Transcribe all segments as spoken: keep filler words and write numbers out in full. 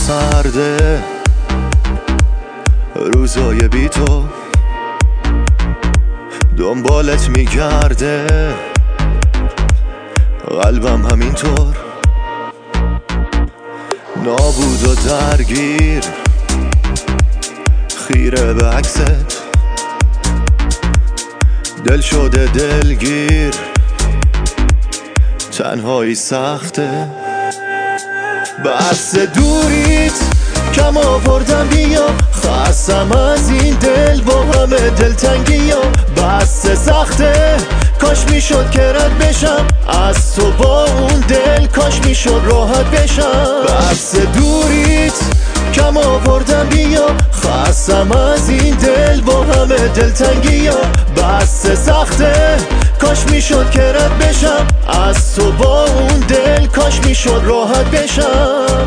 سرده روزای بی تو دنبالت میگرده، قلبم همینطور نابود و درگیر، خیره به عکست، دل شده دلگیر، تنهایی سخته. بس دوریت کم آوردم بیا، خستم از این دل با همه دلتنگی ها. بس سخته کاش میشد که رد بشم از تو با اون دل، کاش میشد راحت بشم. بس دوریت کم آوردم بیا، خستم از این دل با همه دلتنگی ها. بس سخته کاش میشد که رد بشم از تو با اون دل، کاش میشد راحت بشم.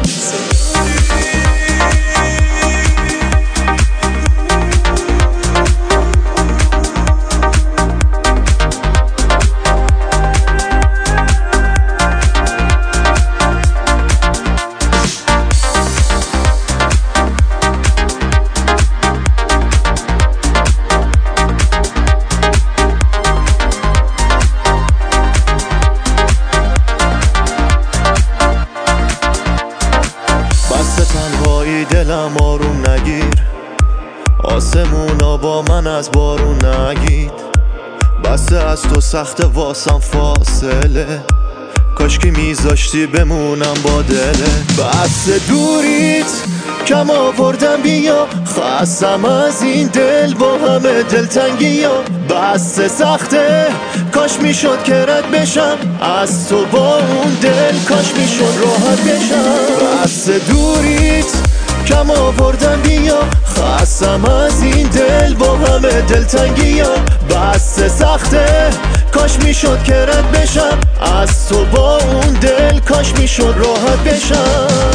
تنهایی دلم آروم نگیر، آسمونا با من از بارون نگید. بسته از تو سخت واسم فاصله، کاشکی میذاشتی بمونم با دله. بسته دوریت کم آوردم بیا، خستم از این دل با همه دلتنگی ها. بسته سخته کاش میشد که رد بشم از تو با اون دل، کاش میشد راحت بشم. بسته دوریت کم آوردم بیا، خستم از این دل با همه دلتنگی ها. بسته سخته کاش میشد که رد بشم از تو با اون دل، کاش میشد راحت بشم.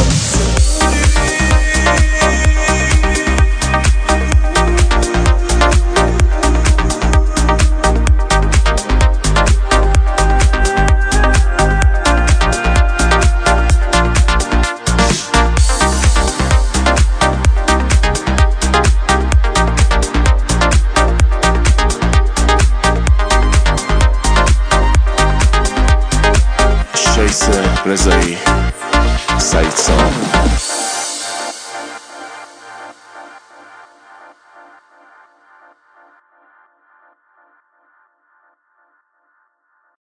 رضایی، سعید سام.